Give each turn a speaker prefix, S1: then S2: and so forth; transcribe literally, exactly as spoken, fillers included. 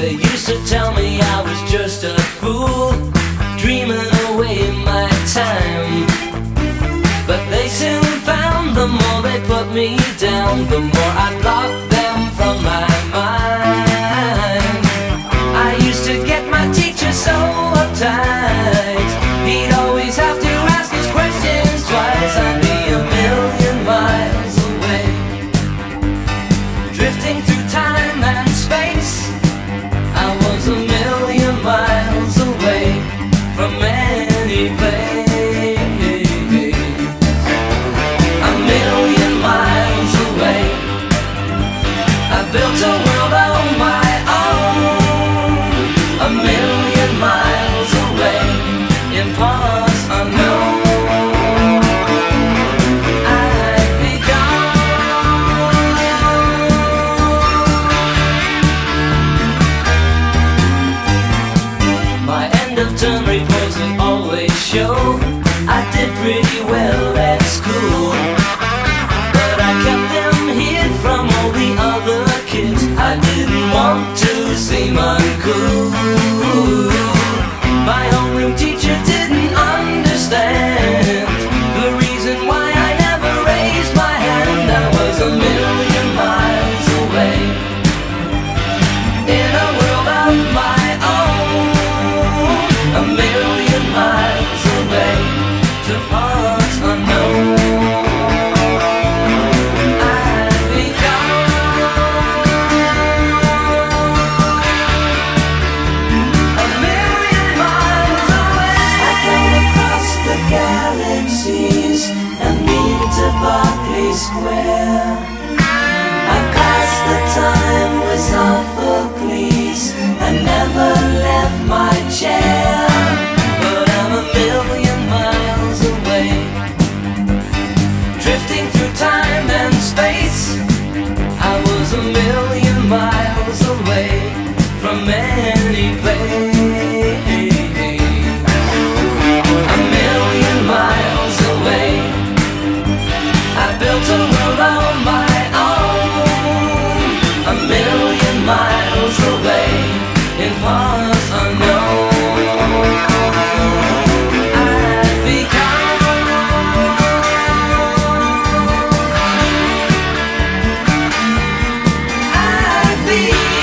S1: They used to tell me I was just a fool, dreaming away my time. But they soon found the more they put me down, the more I blocked them from my mind. I used to get my teacher so uptight, he'd always have to ask his questions twice. I'd be a million miles away, drifting through time and space. I was a million miles away from any place. A million miles away, I built a world on my own. A million miles away, in parts unknown. I'd be gone. My end of term reports would always show I did pretty well at school, but I kept them hid from all the other kids. I didn't want to seem uncool. My homeroom teacher didn't understand the reason why I never raised my hand. I was a million miles away, in a world of my own. A million miles away, to parts unknown. I'd be gone. A million miles away. I flown across the galaxies and been to Berkeley Square. I've passed the time with Sophocles and never left my chair. But I'm a million miles away, drifting through time and space. I was a million miles away from any place. A million miles away, I built a world on my own. A million miles away, in parts unknown. I'd be gone. I'd be